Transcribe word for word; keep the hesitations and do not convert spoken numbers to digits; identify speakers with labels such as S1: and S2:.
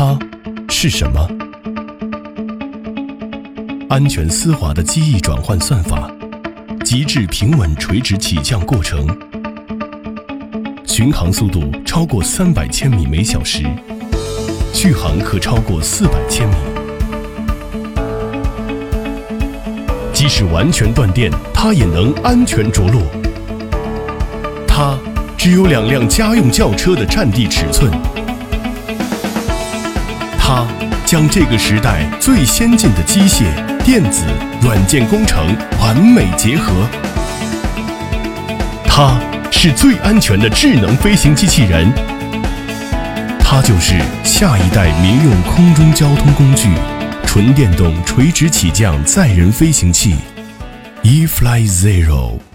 S1: 它是什么？安全丝滑的机翼转换算法，极致平稳垂直起降过程，巡航速度超过三百千米每小时，续航可超过四百千米。即使完全断电，它也能安全着陆。它只有两辆家用轿车的占地尺寸。它将这个时代最先进的机械、电子、软件工程完美结合。它是最安全的智能飞行机器人。它就是下一代民用空中交通工具——纯电动垂直起降载人飞行器 E-Fly Zero。